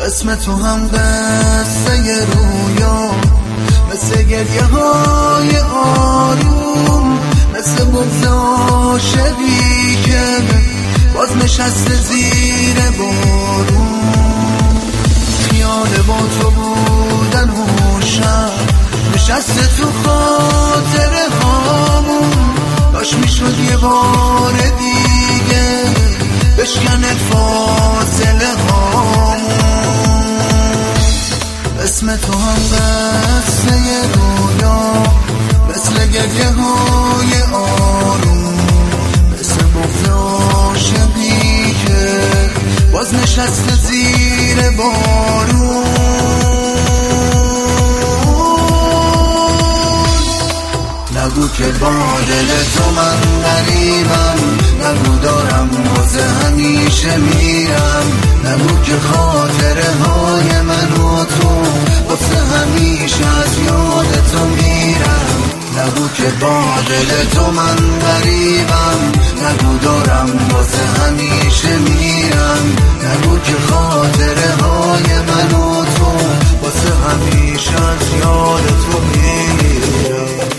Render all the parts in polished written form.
اسم تو هم قصه رویا، مثل گریه های آروم، مثل بغض عاشقی که باز نشسته زیر بارون. خیال با تو بودن هوشم نشسته تو خاطره هامون، داشت میشد یه بار دیگه بشکنه فاصله هامون. اسم تو هم قصه رویا، مثل گریه های آروم، مثل بغض عاشقی که باز نشسته زیر بارون. نگو که با دل تو من غریبم، نگو دارم واسه همیشه میرم، نگو که خاطره های من و تو واسه همیشه از یاد تو میرم. نگو که با دل تو من غریبم، نگو دارم واسه همیشه میرم، نگو که خاطره های من و تو واسه همیشه از یاد تو میرم.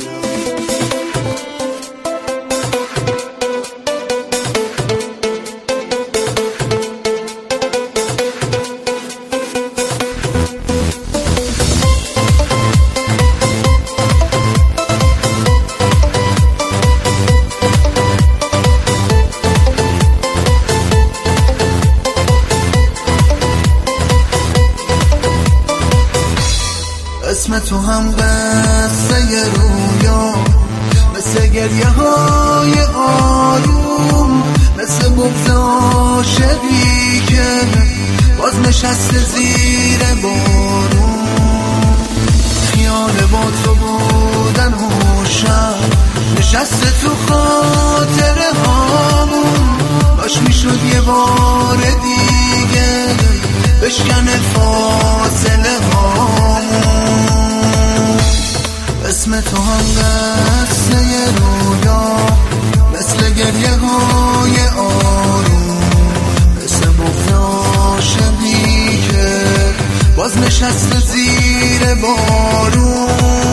اسم تو هم قصه رویا، مثل گریه های آروم، مثل بغض عاشقی که باز نشسته زیر بارون. خیال با تو بودن هوشم نشسته تو خاطره هامون، باش میشد یه بار دیگه بشکنه فاصله هامون. اسم تو هم قصه رویا، مثل گریه های آروم، مثل بغض عاشقی که باز نشسته زیر بارون.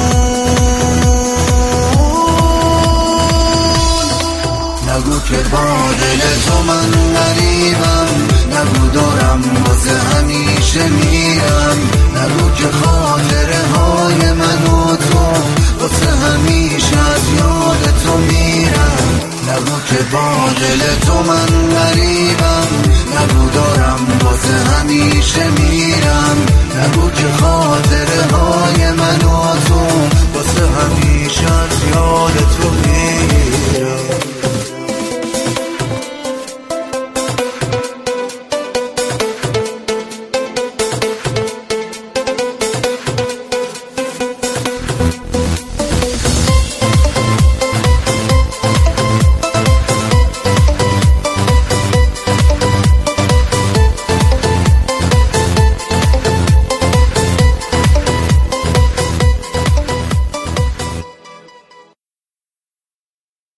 نگو که با دل تو من غریبم، نگو دارم واسه همیشه میرم، نگو که خاطره های من و تو واسه همیشه از یاد تو میرم. نگو که با دل تو من غریبم،